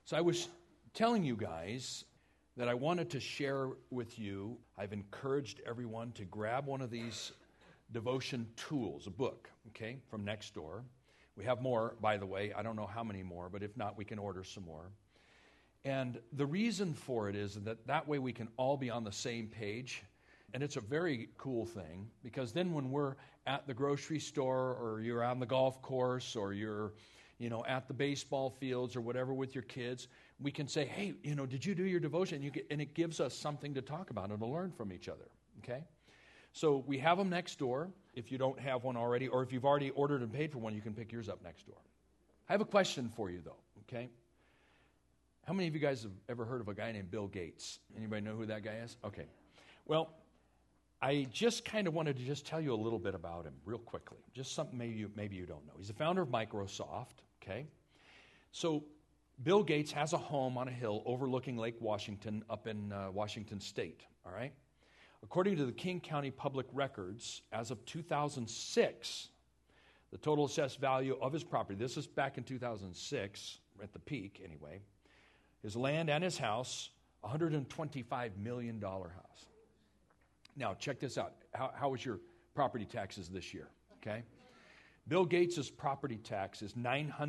So I was telling you guys that I wanted to share with you. I've encouraged everyone to grab one of these devotion tools, a book, okay, from Nextdoor. We have more, by the way. I don't know how many more, but if not, we can order some more. And the reason for it is that way we can all be on the same page. And it's a very cool thing, because then when we're at the grocery store, or you're on the golf course, or you're at the baseball fields or whatever with your kids, we can say, hey, did you do your devotion? And it gives us something to talk about and to learn from each other, okay? So we have them next door. If you don't have one already, or if you've already ordered and paid for one, you can pick yours up next door. I have a question for you, though, okay? How many of you guys have ever heard of a guy named Bill Gates? Anybody know who that guy is? Okay. Well, I just kind of wanted to just tell you a little bit about him real quickly. Just something maybe you don't know. He's the founder of Microsoft, okay? So Bill Gates has a home on a hill overlooking Lake Washington up in Washington State, all right? According to the King County Public Records, as of 2006, the total assessed value of his property, this is back in 2006, at the peak anyway, his land and his house, $125 million house. Now, check this out. How was your property taxes this year? Okay? Bill Gates' property tax is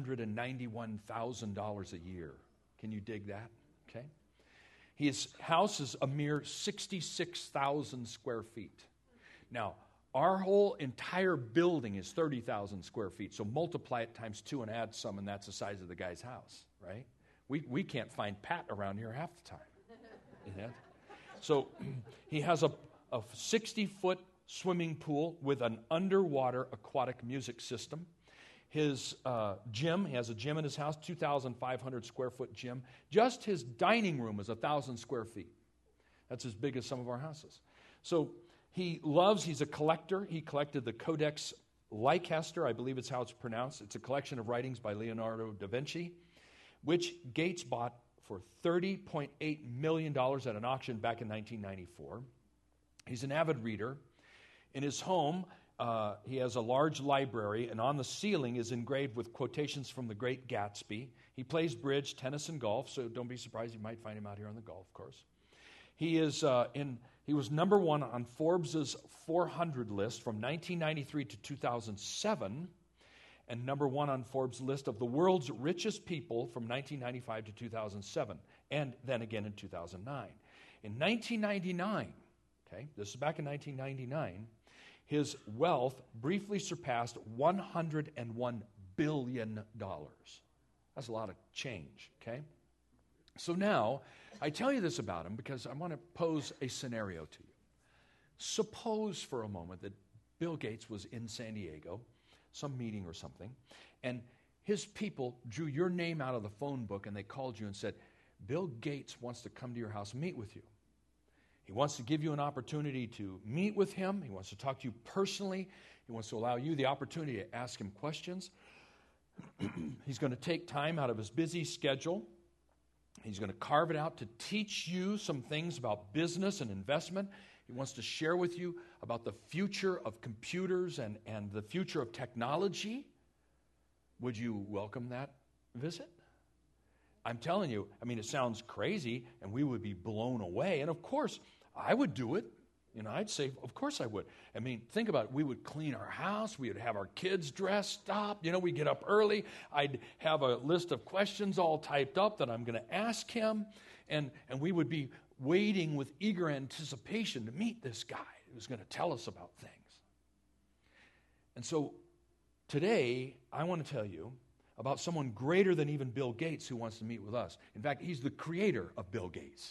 $991,000 a year. Can you dig that? Okay? His house is a mere 66,000 square feet. Now, our whole entire building is 30,000 square feet, so multiply it times 2 and add some, and that's the size of the guy's house, right? We can't find Pat around here half the time. Yeah? So he has a 60-foot swimming pool with an underwater aquatic music system. His gym, he has a gym in his house, 2,500 square foot gym. Just his dining room is 1,000 square feet. That's as big as some of our houses. So he's a collector. He collected the Codex Leicester, I believe it's how it's pronounced. It's a collection of writings by Leonardo da Vinci, which Gates bought for $30.8 million at an auction back in 1994. He's an avid reader. In his home, he has a large library, and on the ceiling is engraved with quotations from the great Gatsby. He plays bridge, tennis, and golf, so don't be surprised you might find him out here on the golf course. He was number one on Forbes' 400 list from 1993 to 2007, and number one on Forbes' list of the world's richest people from 1995 to 2007, and then again in 2009. In 1999, okay, this is back in 1999, his wealth briefly surpassed $101 billion. That's a lot of change, okay? So now, I tell you this about him because I want to pose a scenario to you. Suppose for a moment that Bill Gates was in San Diego, some meeting or something, and his people drew your name out of the phone book and they called you and said, Bill Gates wants to come to your house and meet with you. He wants to give you an opportunity to meet with him. He wants to talk to you personally. He wants to allow you the opportunity to ask him questions. He's going to take time out of his busy schedule. He's going to carve it out to teach you some things about business and investment. He wants to share with you about the future of computers and the future of technology. Would you welcome that visit? I'm telling you, it sounds crazy, and we would be blown away. And of course, I would do it. I'd say, of course I would. Think about it. We would clean our house. We would have our kids dressed up. We'd get up early. I'd have a list of questions all typed up that I'm going to ask him. And we would be waiting with eager anticipation to meet this guy who's going to tell us about things. And so today, I want to tell you about someone greater than even Bill Gates who wants to meet with us. In fact, he's the creator of Bill Gates,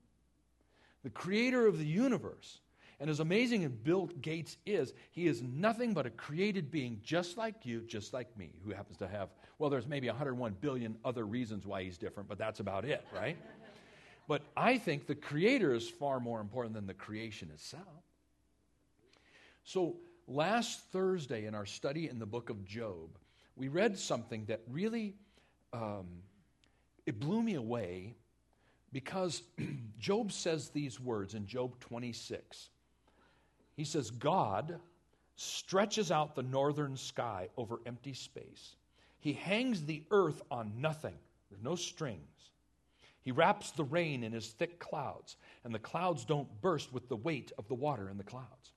the creator of the universe. And as amazing as Bill Gates is, he is nothing but a created being just like you, just like me, who happens to have, there's maybe 101 billion other reasons why he's different, but that's about it, right? But I think the creator is far more important than the creation itself. So last Thursday in our study in the book of Job, we read something that really, it blew me away, because Job says these words in Job 26. He says, God stretches out the northern sky over empty space. He hangs the earth on nothing. There's no strings. He wraps the rain in his thick clouds, and the clouds don't burst with the weight of the water in the clouds.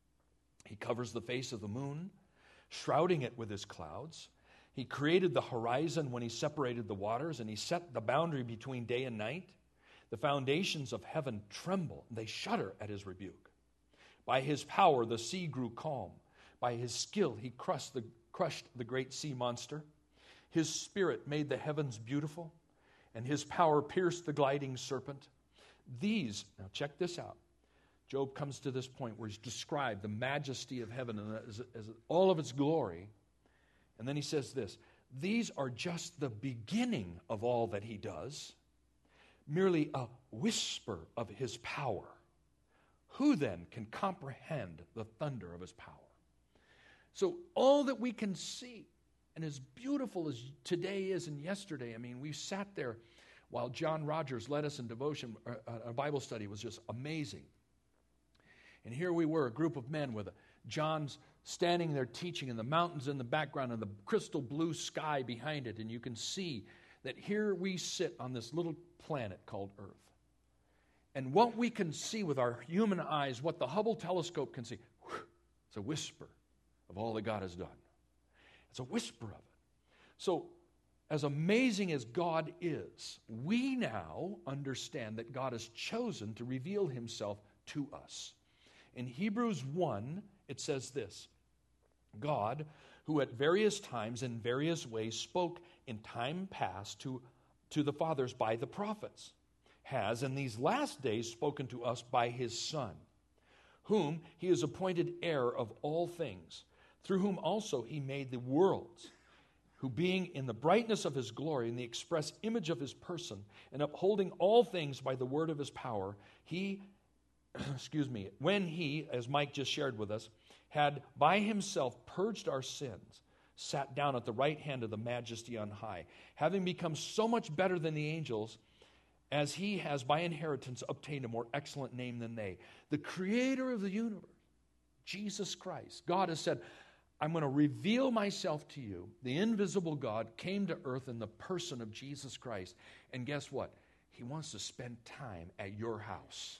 He covers the face of the moon, shrouding it with his clouds. He created the horizon when he separated the waters, and he set the boundary between day and night. The foundations of heaven tremble, and they shudder at his rebuke. By his power the sea grew calm. By his skill he crushed the great sea monster. His spirit made the heavens beautiful, and his power pierced the gliding serpent. These, now check this out. Job comes to this point where he's described the majesty of heaven and as all of its glory. And then he says this, these are just the beginning of all that he does, merely a whisper of his power. Who then can comprehend the thunder of his power? So all that we can see, and as beautiful as today is and yesterday, I mean, we sat there while John Rogers led us in devotion, a Bible study was just amazing. And here we were, a group of men with John's standing there teaching, and the mountains in the background and the crystal blue sky behind it. And you can see that here we sit on this little planet called Earth. And what we can see with our human eyes, what the Hubble telescope can see, it's a whisper of all that God has done. It's a whisper of it. So, as amazing as God is, we now understand that God has chosen to reveal himself to us. In Hebrews 1, it says this, God, who at various times in various ways spoke in time past to the fathers by the prophets, has in these last days spoken to us by his Son, whom he has appointed heir of all things, through whom also he made the worlds, who being in the brightness of his glory, in the express image of his person, and upholding all things by the word of his power, he, when he, as Mike just shared with us, had by himself purged our sins, sat down at the right hand of the majesty on high, having become so much better than the angels, as he has by inheritance obtained a more excellent name than they. The creator of the universe, Jesus Christ, God has said, I'm going to reveal myself to you. The invisible God came to earth in the person of Jesus Christ. And guess what? He wants to spend time at your house.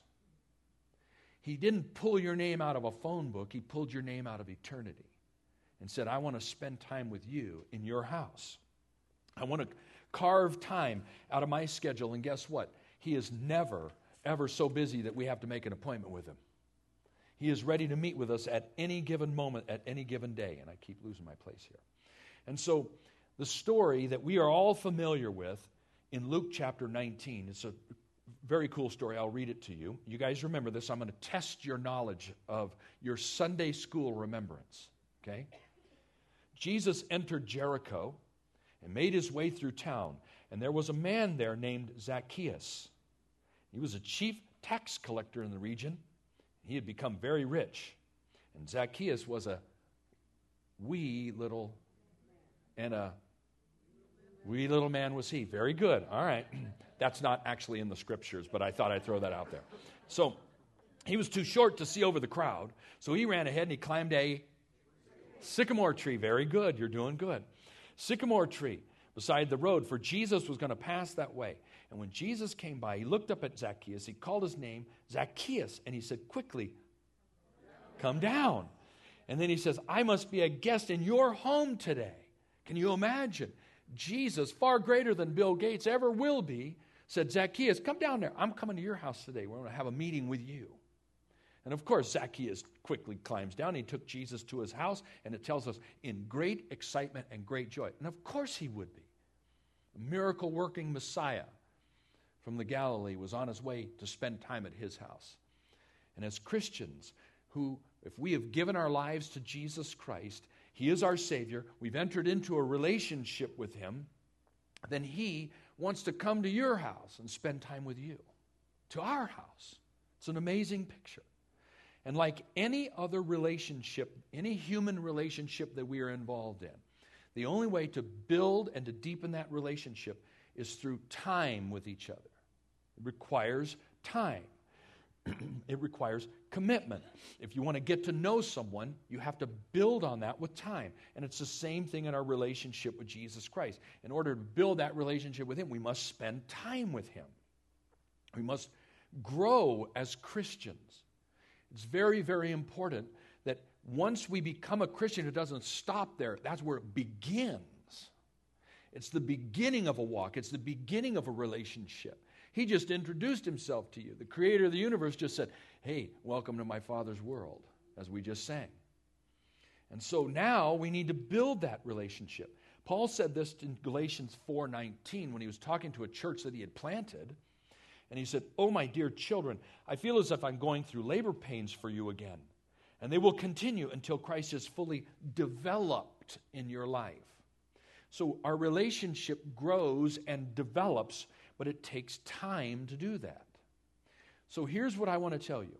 He didn't pull your name out of a phone book. He pulled your name out of eternity and said, I want to spend time with you in your house. I want to carve time out of my schedule. And guess what? He is never, ever so busy that we have to make an appointment with him. He is ready to meet with us at any given moment, at any given day. And I keep losing my place here. And so the story that we are all familiar with in Luke chapter 19, it's a very cool story. I'll read it to you. You guys remember this. I'm going to test your knowledge of your Sunday school remembrance. Okay? Jesus entered Jericho and made his way through town. And there was a man there named Zacchaeus. He was a chief tax collector in the region. He had become very rich. And Zacchaeus was a wee little man was he. Very good. All right. That's not actually in the scriptures, but I thought I'd throw that out there. So he was too short to see over the crowd. So he ran ahead and he climbed a sycamore tree. Very good. You're doing good. Sycamore tree beside the road, for Jesus was going to pass that way. And when Jesus came by, he looked up at Zacchaeus. He called his name Zacchaeus, and he said, quickly, come down. And then he says, I must be a guest in your home today. Can you imagine? Jesus, far greater than Bill Gates ever will be, said, Zacchaeus, come down there. I'm coming to your house today. We're going to have a meeting with you. And of course, Zacchaeus quickly climbs down. He took Jesus to his house, and it tells us in great excitement and great joy. And of course he would be. A miracle-working Messiah from the Galilee was on his way to spend time at his house. And as Christians who, if we have given our lives to Jesus Christ, he is our Savior, we've entered into a relationship with him, then he wants to come to your house and spend time with you, to our house. It's an amazing picture. And like any other relationship, any human relationship that we are involved in, the only way to build and to deepen that relationship is through time with each other. It requires time. It requires commitment. If you want to get to know someone, you have to build on that with time. And it's the same thing in our relationship with Jesus Christ. In order to build that relationship with Him, we must spend time with Him. We must grow as Christians. It's very, very important that once we become a Christian, it doesn't stop there. That's where it begins. It's the beginning of a walk. It's the beginning of a relationship. He just introduced Himself to you. The Creator of the universe just said, hey, welcome to my Father's world, as we just sang. And so now we need to build that relationship. Paul said this in Galatians 4:19 when he was talking to a church that he had planted. And he said, oh, my dear children, I feel as if I'm going through labor pains for you again. And they will continue until Christ is fully developed in your life. So our relationship grows and develops, but it takes time to do that. So here's what I want to tell you.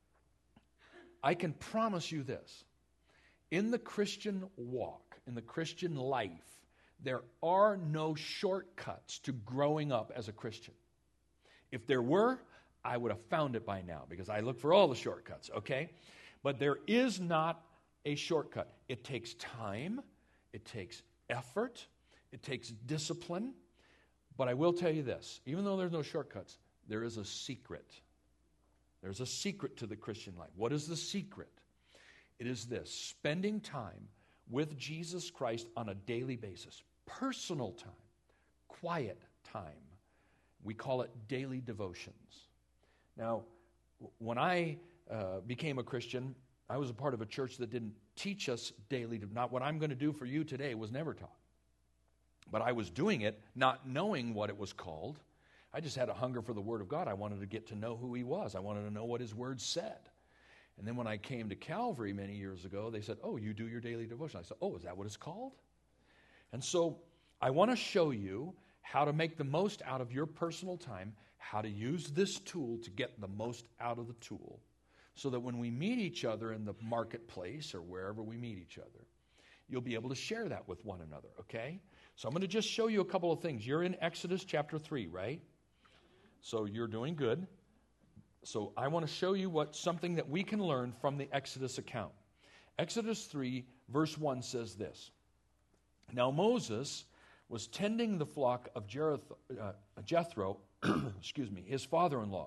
I can promise you this. In the Christian walk, in the Christian life, there are no shortcuts to growing up as a Christian. If there were, I would have found it by now because I look for all the shortcuts, okay? But there is not a shortcut. It takes time. It takes effort. It takes discipline. But I will tell you this, even though there's no shortcuts, there is a secret. There's a secret to the Christian life. What is the secret? It is this, spending time with Jesus Christ on a daily basis. Personal time, quiet time. We call it daily devotions. Now, when I became a Christian, I was a part of a church that didn't teach us daily. Not what I'm going to do for you today was never taught. But I was doing it not knowing what it was called. I just had a hunger for the Word of God. I wanted to get to know who He was. I wanted to know what His Word said. And then when I came to Calvary many years ago, they said, oh, you do your daily devotion. I said, oh, is that what it's called? And so I want to show you how to make the most out of your personal time, how to use this tool to get the most out of the tool, so that when we meet each other in the marketplace or wherever we meet each other, you'll be able to share that with one another, okay? So I'm going to just show you a couple of things. You're in Exodus chapter 3, right? So you're doing good. So I want to show you something that we can learn from the Exodus account. Exodus 3, verse 1 says this. Now Moses was tending the flock of Jethro, his father-in-law,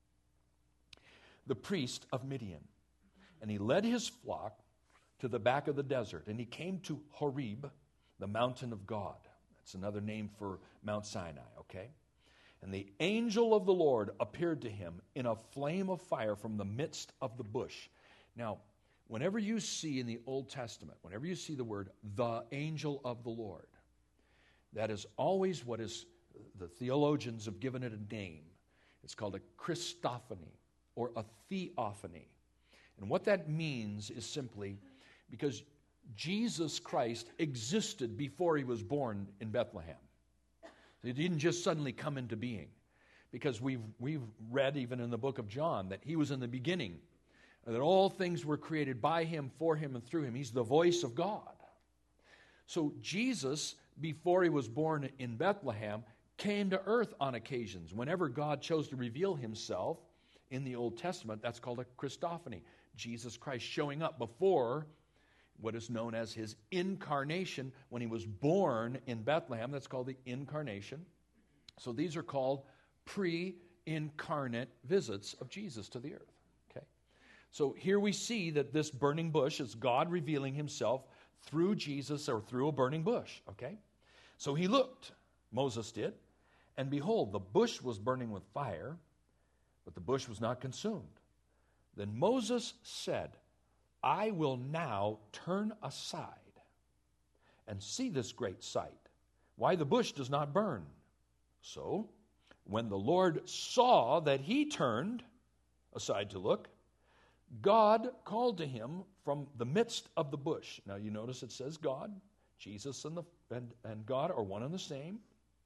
the priest of Midian. And he led his flock to the back of the desert, and he came to Horeb, the mountain of God. That's another name for Mount Sinai, okay? And the angel of the Lord appeared to him in a flame of fire from the midst of the bush. Now, whenever you see in the Old Testament, whenever you see the word, the angel of the Lord, that is always what is, the theologians have given it a name. It's called a Christophany or a theophany. And what that means is simply because Jesus Christ existed before He was born in Bethlehem. He didn't just suddenly come into being. Because we've read even in the book of John that He was in the beginning, that all things were created by Him, for Him, and through Him. He's the voice of God. So Jesus, before He was born in Bethlehem, came to earth on occasions. Whenever God chose to reveal Himself in the Old Testament, that's called a Christophany. Jesus Christ showing up before what is known as His incarnation. When He was born in Bethlehem, that's called the incarnation. So these are called pre-incarnate visits of Jesus to the earth. Okay. So here we see that this burning bush is God revealing Himself through Jesus or through a burning bush. Okay. So He looked, Moses did, and behold, the bush was burning with fire, but the bush was not consumed. Then Moses said, I will now turn aside and see this great sight, why the bush does not burn. So, when the Lord saw that he turned aside to look, God called to him from the midst of the bush. Now you notice it says God, Jesus and God are one and the same.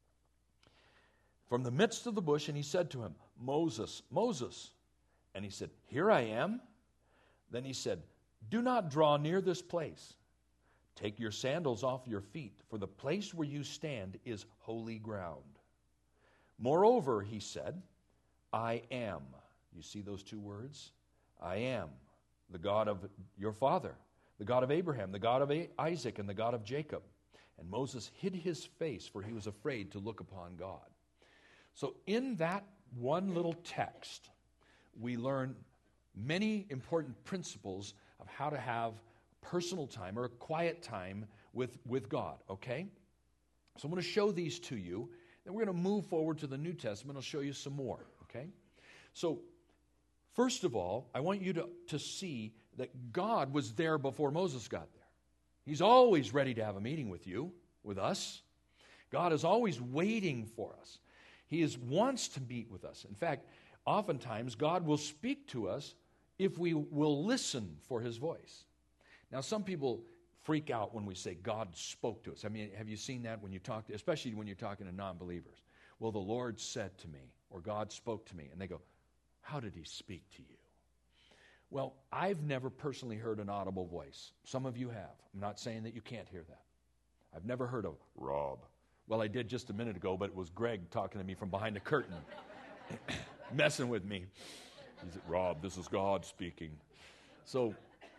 From the midst of the bush, and he said to him, Moses, Moses. And he said, here I am. Then he said, do not draw near this place. Take your sandals off your feet, for the place where you stand is holy ground. Moreover, he said, I am You see those two words? I am the God of your father, the God of Abraham, the God of Isaac, and the God of Jacob. And Moses hid his face, for he was afraid to look upon God. So in that one little text, we learn many important principles of how to have personal time or a quiet time with God, okay? So I'm going to show these to you. Then we're going to move forward to the New Testament. I'll show you some more, okay? So first of all, I want you to see that God was there before Moses got there. He's always ready to have a meeting with you, with us. God is always waiting for us. He wants to meet with us. In fact, oftentimes God will speak to us if we will listen for His voice. Now, some people freak out when we say God spoke to us. I mean, have you seen that when you talk, especially when you're talking to non-believers? Well, the Lord said to me, or God spoke to me, and they go, how did He speak to you? Well, I've never personally heard an audible voice. Some of you have. I'm not saying that you can't hear that. I've never heard of Rob. Well, I did just a minute ago, but it was Greg talking to me from behind the curtain, messing with me. He said, Rob, this is God speaking. So,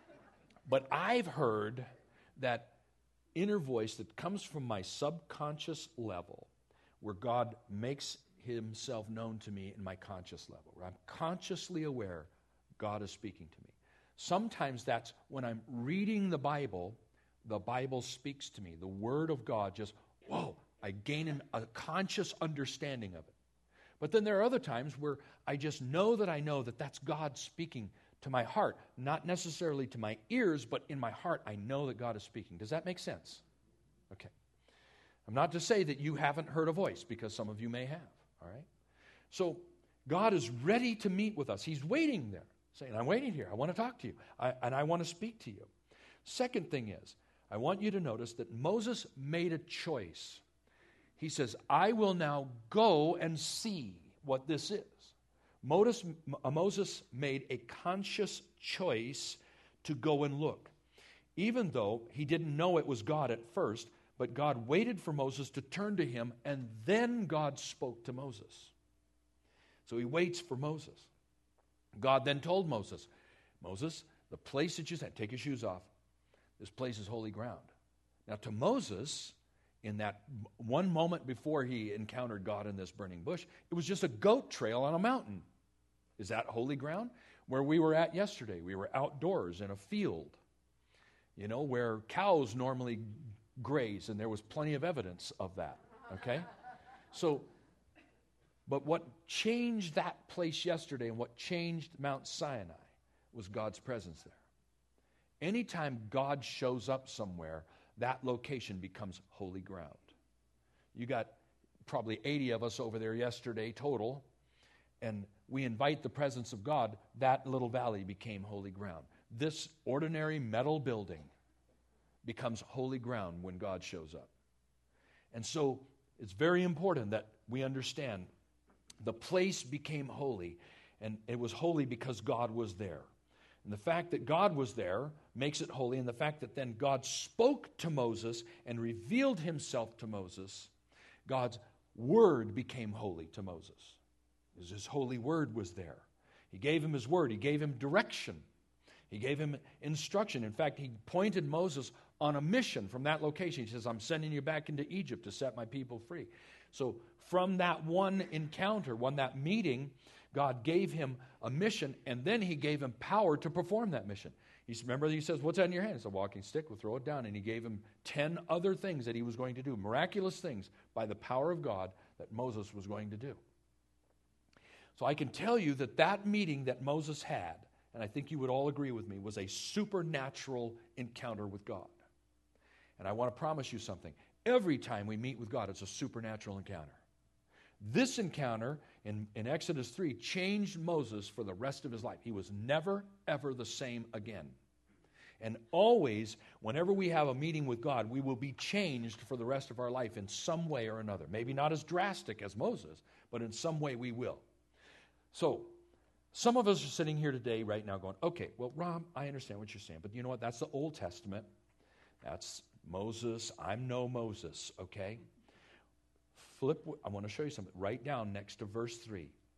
but I've heard that inner voice that comes from my subconscious level, where God makes Himself known to me in my conscious level, where I'm consciously aware God is speaking to me. Sometimes that's when I'm reading the Bible speaks to me. The Word of God just, whoa, I gain a conscious understanding of it. But then there are other times where I just know that that's God speaking to my heart, not necessarily to my ears, but in my heart I know that God is speaking. Does that make sense? Okay. I'm not to say that you haven't heard a voice, because some of you may have, all right? So God is ready to meet with us. He's waiting there, saying, I'm waiting here. I want to talk to you, and I want to speak to you. Second thing is, I want you to notice that Moses made a choice. He says, I will now go and see what this is. Moses made a conscious choice to go and look. Even though he didn't know it was God at first, but God waited for Moses to turn to Him, and then God spoke to Moses. So He waits for Moses. God then told Moses, Moses, the place that you stand, take your shoes off. This place is holy ground. Now to Moses, in that one moment before he encountered God in this burning bush, it was just a goat trail on a mountain. Is that holy ground? Where we were at yesterday, we were outdoors in a field, where cows normally graze, and there was plenty of evidence of that, okay? So, but what changed that place yesterday and what changed Mount Sinai was God's presence there. Anytime God shows up somewhere, that location becomes holy ground. You got probably 80 of us over there yesterday total, and we invite the presence of God. That little valley became holy ground. This ordinary metal building becomes holy ground when God shows up. And so it's very important that we understand the place became holy, and it was holy because God was there. And the fact that God was there makes it holy, and the fact that then God spoke to Moses and revealed Himself to Moses, God's word became holy to Moses. His holy word was there. He gave him His word. He gave him direction. He gave him instruction. In fact, He pointed Moses on a mission from that location. He says, I'm sending you back into Egypt to set my people free. So from that one encounter, that meeting, God gave him a mission, and then He gave him power to perform that mission. Remember, He says, what's on your hand? It's a walking stick. We'll throw it down. And He gave him 10 other things that he was going to do, miraculous things by the power of God that Moses was going to do. So I can tell you that meeting that Moses had, and I think you would all agree with me, was a supernatural encounter with God. And I want to promise you something. Every time we meet with God, it's a supernatural encounter. This encounter in Exodus 3 changed Moses for the rest of his life. He was never, ever the same again. And always, whenever we have a meeting with God, we will be changed for the rest of our life in some way or another. Maybe not as drastic as Moses, but in some way we will. So, some of us are sitting here today right now going, okay, well, Rob, I understand what you're saying, but you know what? That's the Old Testament. That's Moses. I'm no Moses, okay? I want to show you something. Write down next to verse 3.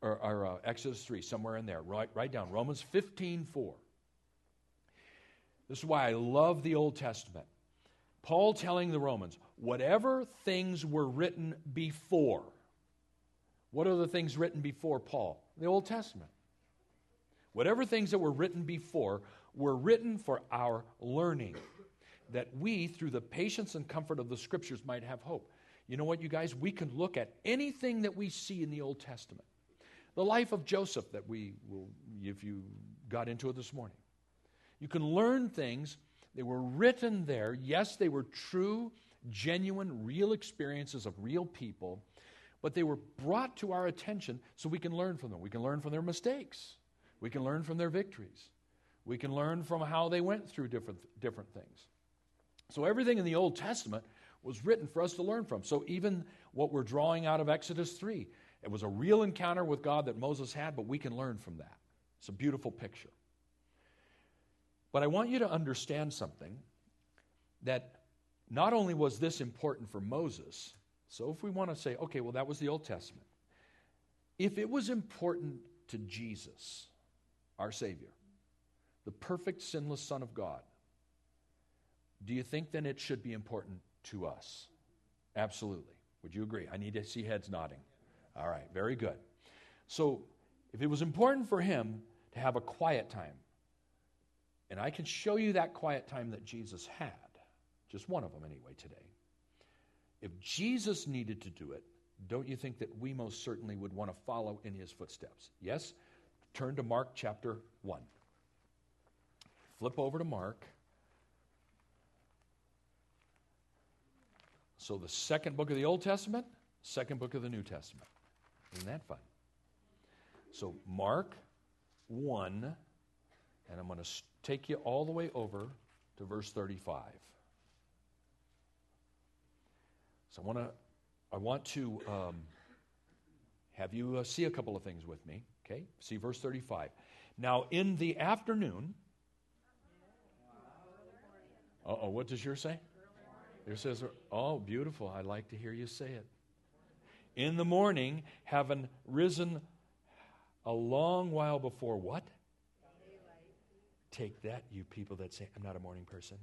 or Exodus 3, somewhere in there. Write down Romans 15:4. This is why I love the Old Testament. Paul telling the Romans, whatever things were written before. What are the things written before Paul? The Old Testament. Whatever things that were written before were written for our learning, that we, through the patience and comfort of the Scriptures, might have hope. You know what, you guys? We can look at anything that we see in the Old Testament. The life of Joseph that we will, if you got into it this morning. You can learn things. They were written there. Yes, they were true, genuine, real experiences of real people, but they were brought to our attention so we can learn from them. We can learn from their mistakes. We can learn from their victories. We can learn from how they went through different things. So everything in the Old Testament was written for us to learn from. So even what we're drawing out of Exodus 3, it was a real encounter with God that Moses had, but we can learn from that. It's a beautiful picture. But I want you to understand something, that not only was this important for Moses, so if we want to say, okay, well, that was the Old Testament. If it was important to Jesus, our Savior, the perfect, sinless Son of God, do you think then it should be important to us? Absolutely. Would you agree? I need to see heads nodding. All right, very good. So if it was important for him to have a quiet time, and I can show you that quiet time that Jesus had, just one of them anyway today. If Jesus needed to do it, don't you think that we most certainly would want to follow in his footsteps? Yes? Turn to Mark chapter 1. Flip over to Mark. So the second book of the Old Testament, second book of the New Testament. Isn't that fun? So Mark 1, and I'm going to take you all the way over to verse 35. So I want to have you see a couple of things with me. Okay, see verse 35. Now in the afternoon. What does yours say? Yours says, oh, beautiful. I like to hear you say it. In the morning, having risen a long while before what? Take that, you people that say, I'm not a morning person.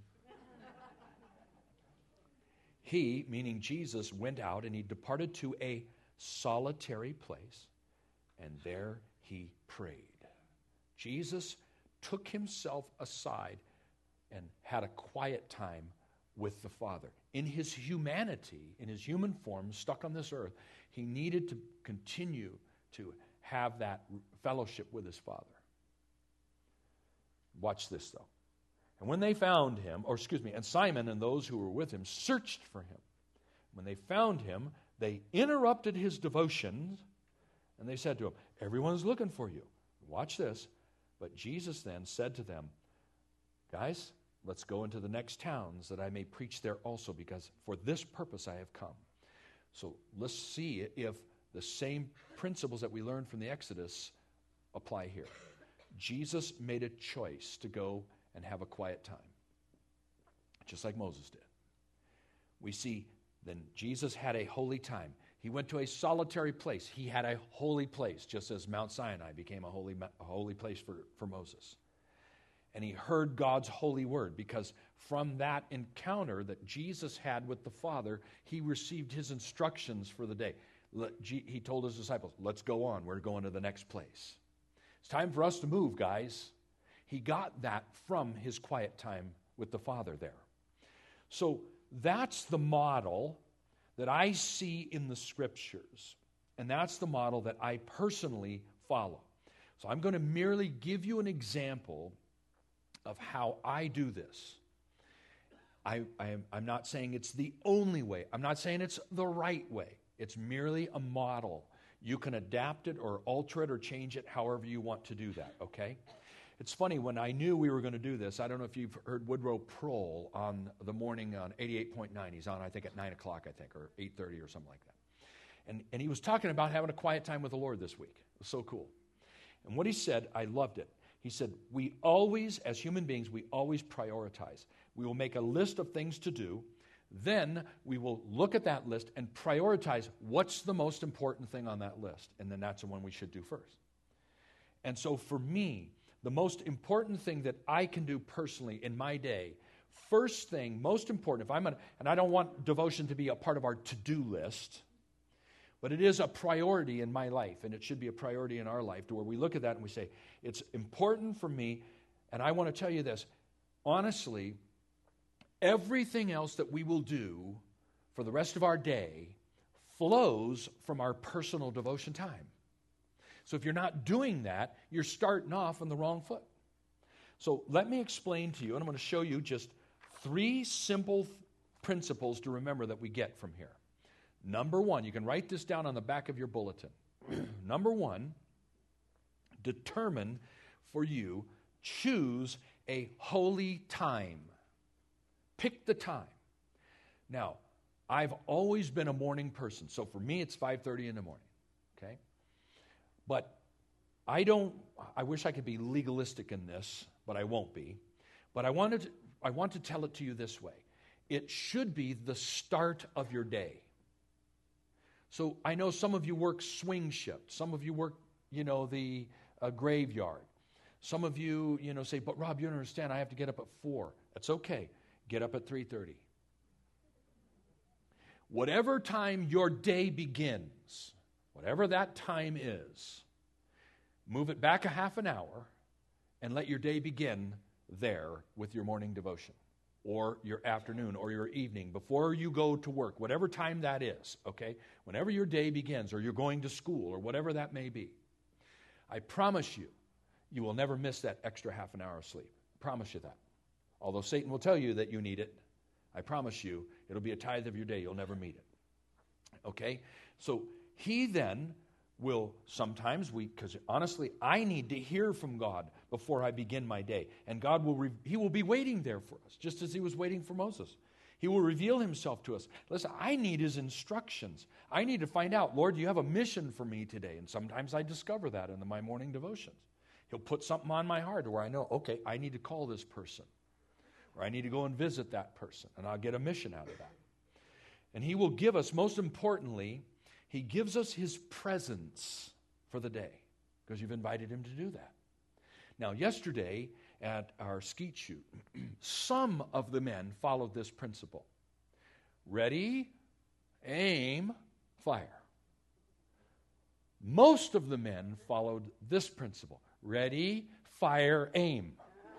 He, meaning Jesus, went out and he departed to a solitary place, and there he prayed. Jesus took himself aside and had a quiet time with the Father. In his humanity, in his human form, stuck on this earth, he needed to continue to have that fellowship with his Father. Watch this, though. And when they found him, and Simon and those who were with him searched for him. When they found him, they interrupted his devotions, and they said to him, everyone's looking for you. Watch this. But Jesus then said to them, guys, let's go into the next towns that I may preach there also, because for this purpose I have come. So let's see if the same principles that we learned from the Exodus apply here. Jesus made a choice to go and have a quiet time, just like Moses did. We see then Jesus had a holy time. He went to a solitary place. He had a holy place, just as Mount Sinai became a holy place for Moses. And he heard God's holy word, because from that encounter that Jesus had with the Father, he received his instructions for the day. He told his disciples, let's go on. We're going to the next place. It's time for us to move, guys. He got that from his quiet time with the Father there. So that's the model that I see in the Scriptures. And that's the model that I personally follow. So I'm going to merely give you an example of how I do this. I'm not saying it's the only way. I'm not saying it's the right way. It's merely a model. You can adapt it or alter it or change it however you want to do that, okay? It's funny, when I knew we were going to do this, I don't know if you've heard Woodrow Prohl on the morning on 88.9. He's on, I think, at 9 o'clock, I think, or 8:30 or something like that. And he was talking about having a quiet time with the Lord this week. It was so cool. And what he said, I loved it. He said, we always, as human beings, we always prioritize. We will make a list of things to do. Then we will look at that list and prioritize what's the most important thing on that list. And then that's the one we should do first. And so for me, the most important thing that I can do personally in my day, first thing, most important, and I don't want devotion to be a part of our to-do list, but it is a priority in my life, and it should be a priority in our life, to where we look at that and we say, it's important for me, and I want to tell you this, honestly, everything else that we will do for the rest of our day flows from our personal devotion time. So if you're not doing that, you're starting off on the wrong foot. So let me explain to you, and I'm going to show you just 3 simple principles to remember that we get from here. Number 1, you can write this down on the back of your bulletin. Number 1, determine for you, choose a holy time. Pick the time. Now, I've always been a morning person, so for me it's 5:30 in the morning, okay? But I wish I could be legalistic in this, but I won't be. But I want to tell it to you this way. It should be the start of your day. So I know some of you work swing shift. Some of you work, the graveyard. Some of you, say, but Rob, you don't understand, I have to get up at 4. That's okay. Get up at 3:30. Whatever time your day begins, whatever that time is, move it back a half an hour and let your day begin there with your morning devotion or your afternoon or your evening before you go to work, whatever time that is, okay? Whenever your day begins or you're going to school or whatever that may be, I promise you, you will never miss that extra half an hour of sleep. I promise you that. Although Satan will tell you that you need it, I promise you, it'll be a tithe of your day. You'll never meet it. Okay? So he then will sometimes, because honestly, I need to hear from God before I begin my day. And God he will be waiting there for us, just as he was waiting for Moses. He will reveal himself to us. Listen, I need his instructions. I need to find out, Lord, you have a mission for me today. And sometimes I discover that in my morning devotions. He'll put something on my heart where I know, okay, I need to call this person. Or I need to go and visit that person, and I'll get a mission out of that. And he will give us, most importantly, he gives us his presence for the day, because you've invited him to do that. Now, yesterday at our skeet shoot, some of the men followed this principle. Ready, aim, fire. Most of the men followed this principle. Ready, fire, aim.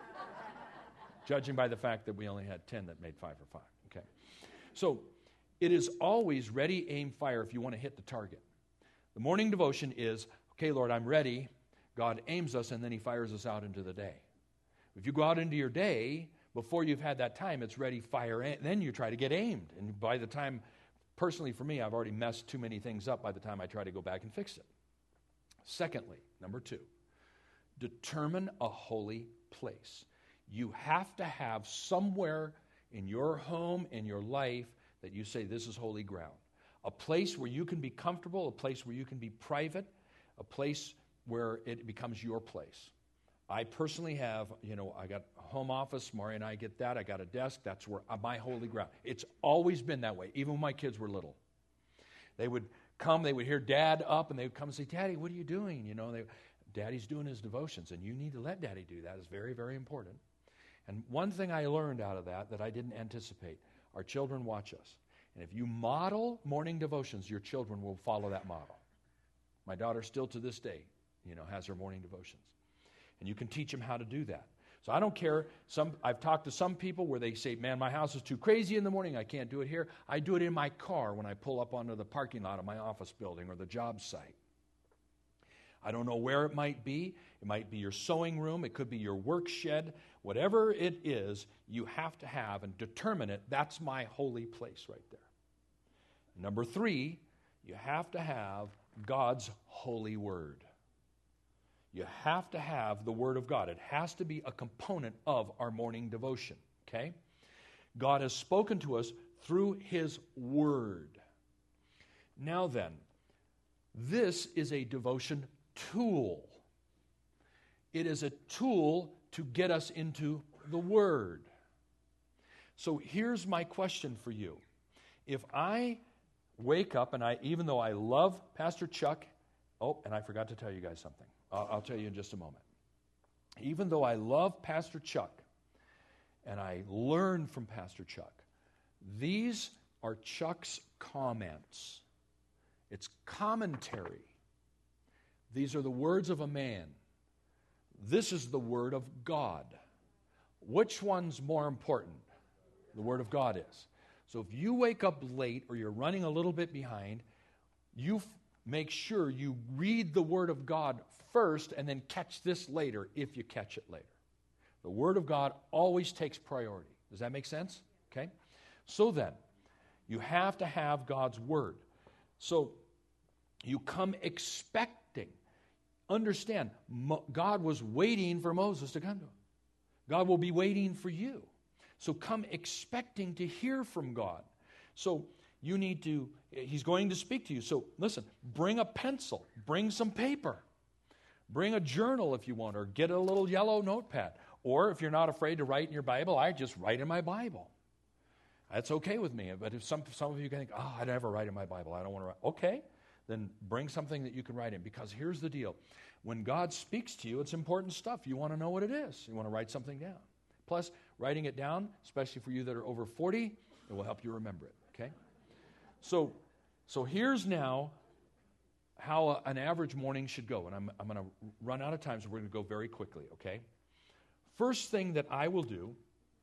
Judging by the fact that we only had 10 that made 5 or 5. Okay. So it is always ready, aim, fire if you want to hit the target. The morning devotion is, okay, Lord, I'm ready. God aims us, and then he fires us out into the day. If you go out into your day, before you've had that time, it's ready, fire, aim. Then you try to get aimed. And by the time, personally for me, I've already messed too many things up by the time I try to go back and fix it. Secondly, number 2, determine a holy place. You have to have somewhere in your home, in your life, that you say this is holy ground. A place where you can be comfortable, a place where you can be private, a place where it becomes your place. I personally have, I got a home office. Maury and I get that. I got a desk. That's where my holy ground. It's always been that way, even when my kids were little. They would come, they would hear Dad up, and they would come and say, Daddy, what are you doing? Daddy's doing his devotions, and you need to let Daddy do that. It's very, very important. And one thing I learned out of that I didn't anticipate, our children watch us. And if you model morning devotions, your children will follow that model. My daughter still to this day, has her morning devotions. And you can teach them how to do that. So I don't care. I've talked to some people where they say, man, my house is too crazy in the morning. I can't do it here. I do it in my car when I pull up onto the parking lot of my office building or the job site. I don't know where it might be. It might be your sewing room. It could be your work shed. Whatever it is, you have to have and determine it. That's my holy place right there. Number 3, you have to have God's holy word. You have to have the Word of God. It has to be a component of our morning devotion, okay? God has spoken to us through His Word. Now then, this is a devotion tool. It is a tool to get us into the Word. So here's my question for you. If I wake up and even though I love Pastor Chuck, and I forgot to tell you guys something. I'll tell you in just a moment. Even though I love Pastor Chuck and I learn from Pastor Chuck, these are Chuck's comments. It's commentary. These are the words of a man. This is the Word of God. Which one's more important? The Word of God is. So if you wake up late or you're running a little bit behind, you make sure you read the Word of God first and then catch this later if you catch it later. The Word of God always takes priority. Does that make sense? Okay? So then, you have to have God's Word. So you come expecting. Understand, God was waiting for Moses to come to him. God will be waiting for you. So come expecting to hear from God. So you need to, He's going to speak to you. So listen, bring a pencil, bring some paper, bring a journal if you want, or get a little yellow notepad. Or if you're not afraid to write in your Bible, I just write in my Bible. That's okay with me. But if some of you think, I never write in my Bible, I don't want to write. Okay, then bring something that you can write in. Because here's the deal. When God speaks to you, it's important stuff. You want to know what it is. You want to write something down. Plus, writing it down, especially for you that are over 40, it will help you remember it, okay? So here's now how an average morning should go. And I'm going to run out of time, so we're going to go very quickly, okay? First thing that I will do,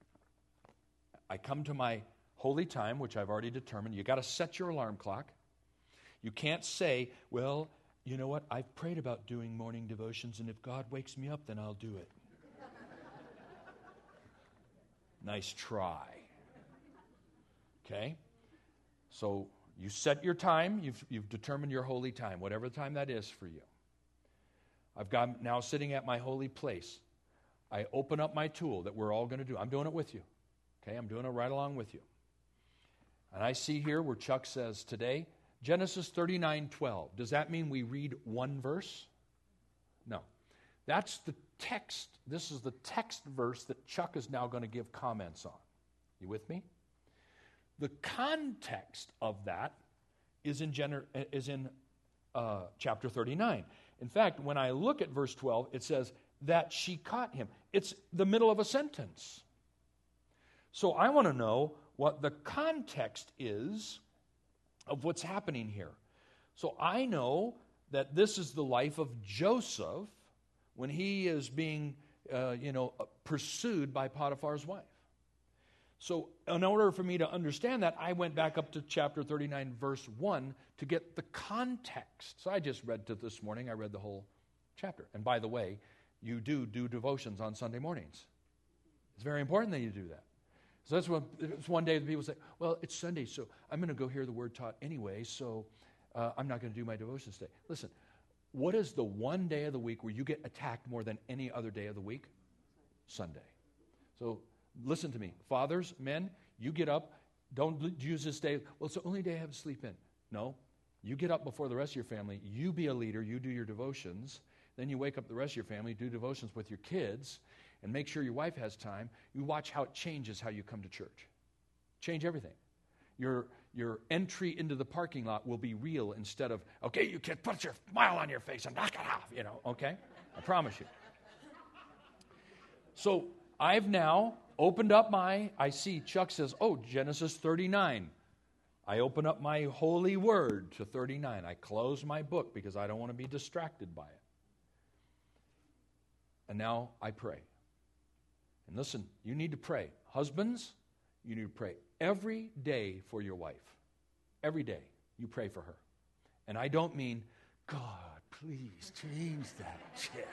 I come to my holy time, which I've already determined. You got to set your alarm clock. You can't say, well, you know what? I've prayed about doing morning devotions, and if God wakes me up, then I'll do it. Nice try. Okay? So you set your time. You've determined your holy time, whatever time that is for you. I've got now sitting at my holy place. I open up my tool that we're all going to do. I'm doing it with you. Okay? I'm doing it right along with you. And I see here where Chuck says today, Genesis 39:12. Does that mean we read one verse? No. That's the text. This is the text verse that Chuck is now going to give comments on. You with me? The context of that is in chapter 39. In fact, when I look at verse 12, it says that she caught him. It's the middle of a sentence. So I want to know what the context is of what's happening here. So I know that this is the life of Joseph when he is being, pursued by Potiphar's wife. So in order for me to understand that, I went back up to chapter 39, verse 1 to get the context. So I just read this morning, I read the whole chapter. And by the way, you do devotions on Sunday mornings. It's very important that you do that. So it's one day that people say, well, it's Sunday, so I'm going to go hear the word taught anyway, so I'm not going to do my devotions today. Listen, what is the one day of the week where you get attacked more than any other day of the week? Sunday. So listen to me. Fathers, men, you get up. Don't use this day. Well, it's the only day I have to sleep in. No. You get up before the rest of your family. You be a leader. You do your devotions. Then you wake up the rest of your family, do devotions with your kids, and make sure your wife has time. You watch how it changes how you come to church. Change everything. Your entry into the parking lot will be real instead of, okay, you can put your smile on your face and knock it off, okay? I promise you. So I've now opened up I see Chuck says, Genesis 39. I open up my holy word to 39. I close my book because I don't want to be distracted by it. And now I pray. And listen, you need to pray. Husbands, you need to pray every day for your wife. Every day you pray for her. And I don't mean, God, please change that chick.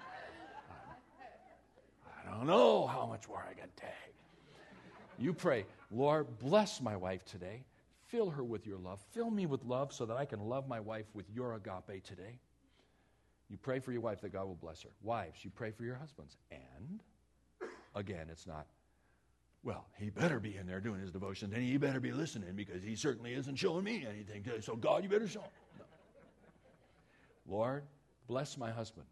I don't know how much more I can take. You pray, Lord, bless my wife today. Fill her with your love. Fill me with love so that I can love my wife with your agape today. You pray for your wife that God will bless her. Wives, you pray for your husbands. And, again, it's not, well, he better be in there doing his devotions, and he better be listening because he certainly isn't showing me anything today. So, God, you better show him. No. Lord, bless my husband.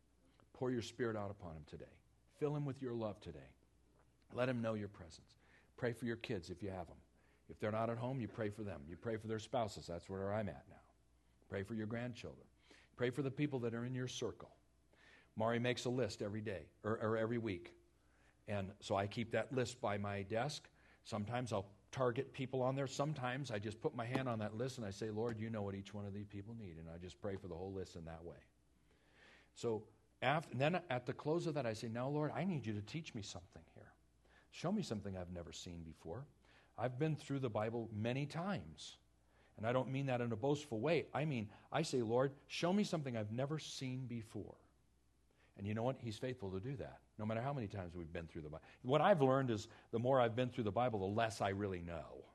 Pour your spirit out upon him today. Fill him with your love today. Let him know your presence. Pray for your kids if you have them. If they're not at home, you pray for them. You pray for their spouses. That's where I'm at now. Pray for your grandchildren. Pray for the people that are in your circle. Mari makes a list every day or every week. And so I keep that list by my desk. Sometimes I'll target people on there. Sometimes I just put my hand on that list and I say, Lord, you know what each one of these people need. And I just pray for the whole list in that way. So then at the close of that, I say, now, Lord, I need you to teach me something here. Show me something I've never seen before. I've been through the Bible many times. And I don't mean that in a boastful way. I say, Lord, show me something I've never seen before. And you know what? He's faithful to do that, no matter how many times we've been through the Bible. What I've learned is the more I've been through the Bible, the less I really know.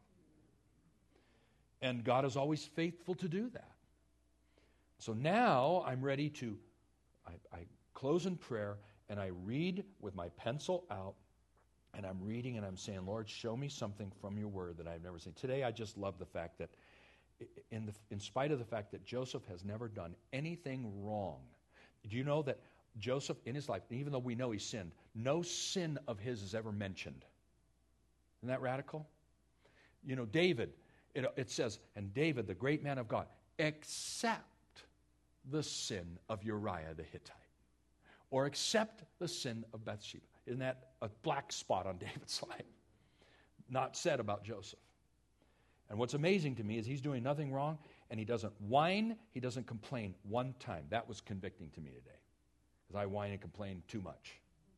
And God is always faithful to do that. So now I'm ready to, I close in prayer, and I read with my pencil out, and I'm reading, and I'm saying, Lord, show me something from your word that I've never seen. Today, I just love the fact that, in spite of the fact that Joseph has never done anything wrong, do you know that Joseph, in his life, even though we know he sinned, no sin of his is ever mentioned? Isn't that radical? You know, David, it says, and David, the great man of God, except the sin of Uriah the Hittite, or except the sin of Bathsheba. Isn't that a black spot on David's life? Not said about Joseph. And what's amazing to me is he's doing nothing wrong, and he doesn't whine, he doesn't complain one time. That was convicting to me today, because I whine and complain too much.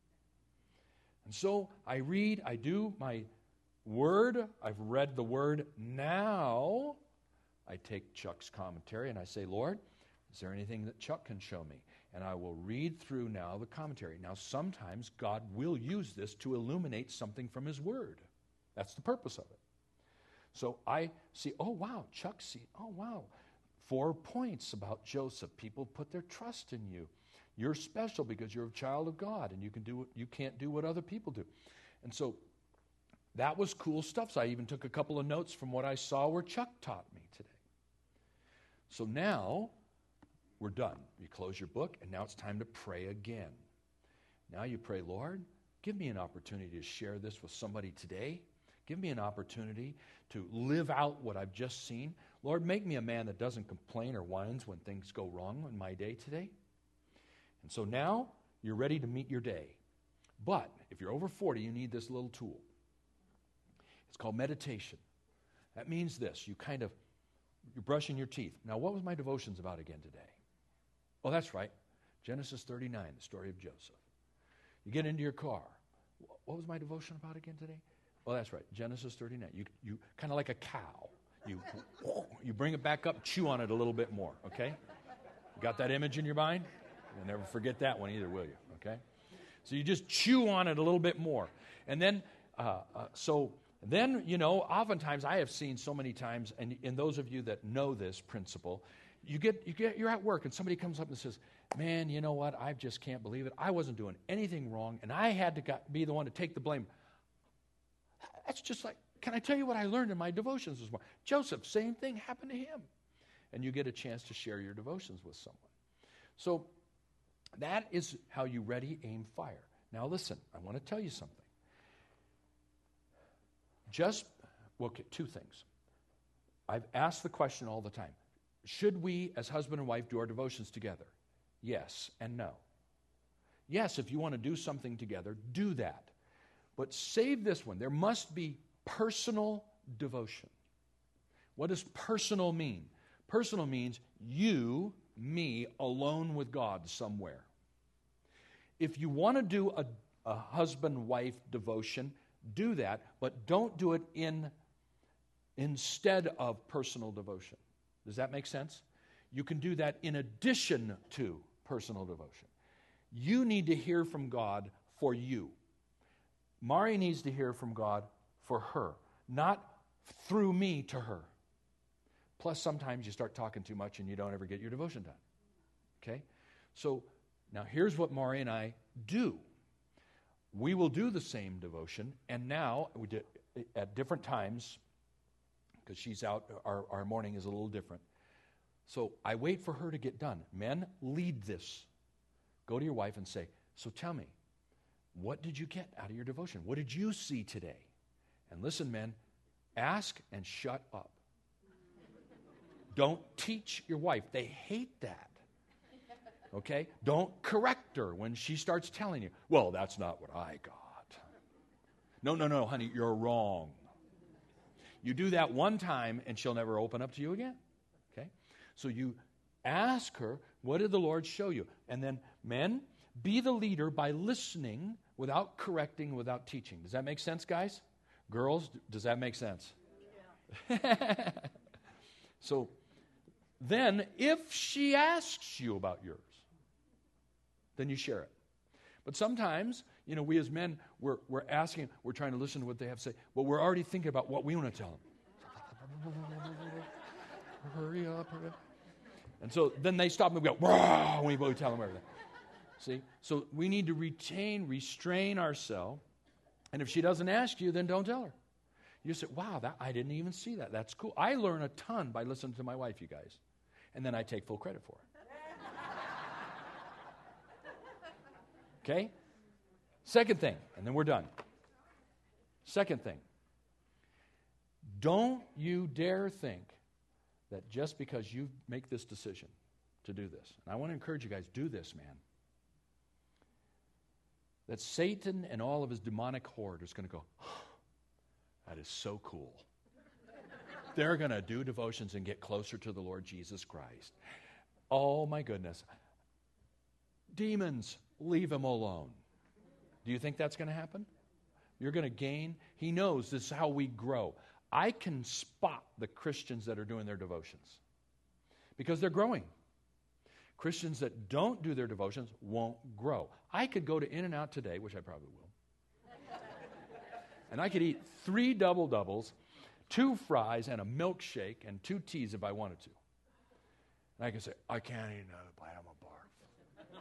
And so I read, I do my word. I've read the word. Now I take Chuck's commentary and I say, Lord, is there anything that Chuck can show me? And I will read through now the commentary. Now sometimes God will use this to illuminate something from his word. That's the purpose of it. So I see, oh wow, Chuck see, oh wow, 4 points about Joseph. People put their trust in you. You're special because you're a child of God, and you can't do what other people do. And so that was cool stuff. So I even took a couple of notes from what I saw where Chuck taught me today. So now we're done. You close your book, and now it's time to pray again. Now you pray, Lord, give me an opportunity to share this with somebody today. Give me an opportunity to live out what I've just seen. Lord, make me a man that doesn't complain or whines when things go wrong in my day today. And so now you're ready to meet your day. But if you're over 40, you need this little tool. It's called meditation. That means this. You're brushing your teeth. Now, what was my devotions about again today? Oh, that's right. Genesis 39, the story of Joseph. You get into your car. What was my devotion about again today? Oh, that's right. Genesis 39. You kind of like a cow. You bring it back up, chew on it a little bit more, okay? You got that image in your mind? You'll never forget that one either, will you? Okay? So you just chew on it a little bit more. And then, oftentimes I have seen so many times, and those of you that know this principle, you're at work and somebody comes up and says, man, you know what? I just can't believe it. I wasn't doing anything wrong, and I had to be the one to take the blame. That's just like, can I tell you what I learned in my devotions this morning? Joseph, same thing happened to him. And you get a chance to share your devotions with someone. So that is how you ready, aim, fire. Now listen, I want to tell you something. Two things. I've asked the question all the time. Should we, as husband and wife, do our devotions together? Yes and no. Yes, if you want to do something together, do that. But save this one. There must be personal devotion. What does personal mean? Personal means you, me, alone with God somewhere. If you want to do a husband-wife devotion, do that, but don't do it instead of personal devotion. Does that make sense? You can do that in addition to personal devotion. You need to hear from God for you. Mari needs to hear from God for her, not through me to her. Plus, sometimes you start talking too much and you don't ever get your devotion done. Okay? So, now here's what Mari and I do. We will do the same devotion, and now, we did at different times, because she's out, our morning is a little different. So I wait for her to get done. Men, lead this. Go to your wife and say, so tell me, what did you get out of your devotion? What did you see today? And listen, men, ask and shut up. Don't teach your wife. They hate that. Okay? Don't correct her when she starts telling you, well, that's not what I got. No, honey, you're wrong. You do that one time and she'll never open up to you again. Okay? So you ask her, what did the Lord show you? And then, men, be the leader by listening without correcting, without teaching. Does that make sense, guys? Girls, does that make sense? Yeah. So then, if she asks you about yours, then you share it. But sometimes, we as men, we're asking, we're trying to listen to what they have to say, but we're already thinking about what we want to tell them. Hurry up. And so then they stop and we go, wow, when we tell them everything. See? So we need to restrain ourselves. And if she doesn't ask you, then don't tell her. You say, wow, I didn't even see that. That's cool. I learn a ton by listening to my wife, you guys. And then I take full credit for it. Okay? Second thing, and then we're done. Second thing. Don't you dare think that just because you make this decision to do this, and I want to encourage you guys, do this, man, that Satan and all of his demonic horde is going to go, oh, that is so cool. They're going to do devotions and get closer to the Lord Jesus Christ. Oh, my goodness. Demons, leave him alone. Do you think that's going to happen? You're going to gain. He knows this is how we grow. I can spot the Christians that are doing their devotions because they're growing. Christians that don't do their devotions won't grow. I could go to In-N-Out today, which I probably will, and I could eat 3 double-doubles, 2 fries, and a milkshake, and 2 teas if I wanted to. And I can say, I can't eat another bite, I'm a barf.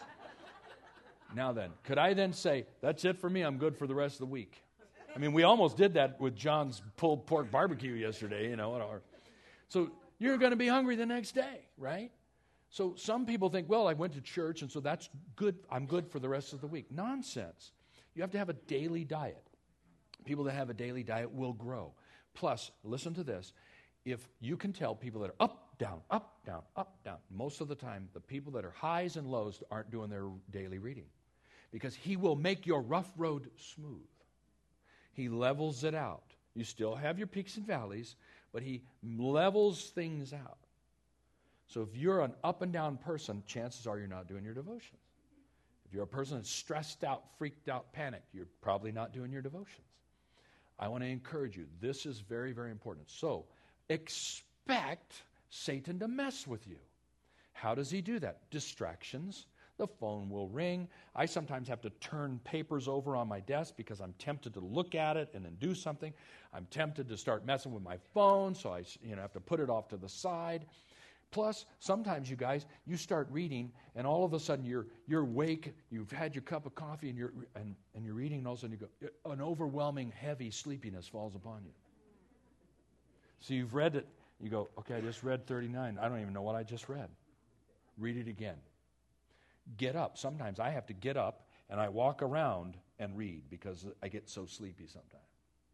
Now then, could I then say, that's it for me, I'm good for the rest of the week? I mean, we almost did that with John's pulled pork barbecue yesterday, So you're going to be hungry the next day, right? So some people think, well, I went to church, and so that's good. I'm good for the rest of the week. Nonsense. You have to have a daily diet. People that have a daily diet will grow. Plus, listen to this. If you can tell people that are up, down, most of the time, the people that are highs and lows aren't doing their daily reading. Because he will make your rough road smooth. He levels it out. You still have your peaks and valleys, but he levels things out. So if you're an up and down person, chances are you're not doing your devotions. If you're a person that's stressed out, freaked out, panicked, you're probably not doing your devotions. I want to encourage you. This is very, very important. So expect Satan to mess with you. How does he do that? Distractions. The phone will ring. I sometimes have to turn papers over on my desk because I'm tempted to look at it and then do something. I'm tempted to start messing with my phone, so I have to put it off to the side. Plus, sometimes you guys, you start reading, and all of a sudden you're awake. You've had your cup of coffee, and you're reading, and all of a sudden you go, an overwhelming, heavy sleepiness falls upon you. So you've read it. You go, okay, I just read 39. I don't even know what I just read. Read it again. Get up. Sometimes I have to get up and I walk around and read because I get so sleepy sometimes.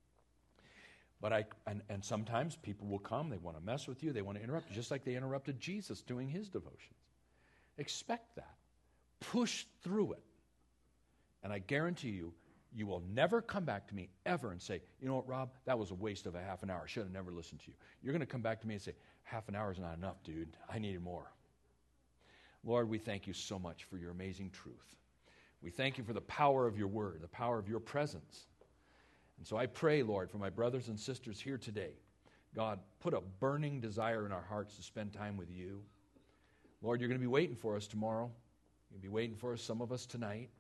But and sometimes people will come, they want to mess with you, they want to interrupt you, just like they interrupted Jesus doing his devotions. Expect that. Push through it. And I guarantee you, you will never come back to me ever and say, you know what, Rob, that was a waste of a half an hour. I should have never listened to you. You're going to come back to me and say, half an hour is not enough, dude. I needed more. Lord, we thank you so much for your amazing truth. We thank you for the power of your word, the power of your presence. And so I pray, Lord, for my brothers and sisters here today. God, put a burning desire in our hearts to spend time with you. Lord, you're going to be waiting for us tomorrow. You're going to be waiting for us, some of us tonight.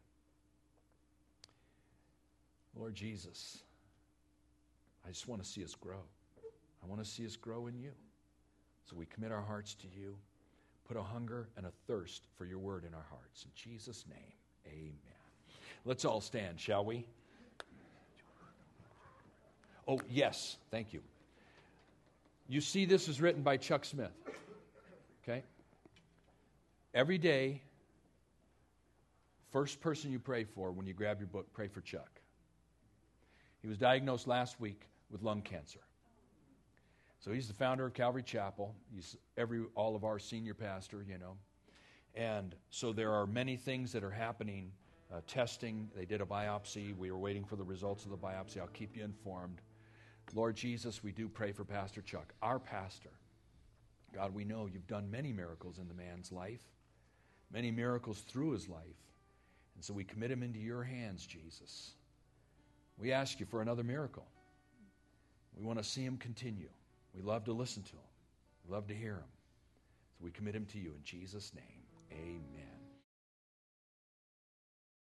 Lord Jesus, I just want to see us grow. I want to see us grow in you. So we commit our hearts to you. Put a hunger and a thirst for your word in our hearts. In Jesus' name, amen. Let's all stand, shall we? Oh, yes, thank you. You see this is written by Chuck Smith. Okay? Every day, first person you pray for when you grab your book, pray for Chuck. He was diagnosed last week with lung cancer. So he's the founder of Calvary Chapel. He's all of our senior pastor, you know. And so there are many things that are happening. Testing, they did a biopsy. We were waiting for the results of the biopsy. I'll keep you informed. Lord Jesus, we do pray for Pastor Chuck, our pastor. God, we know you've done many miracles in the man's life, many miracles through his life. And so we commit him into your hands, Jesus. We ask you for another miracle. We want to see him continue. We love to listen to him. We love to hear him. So we commit him to you in Jesus' name. Amen.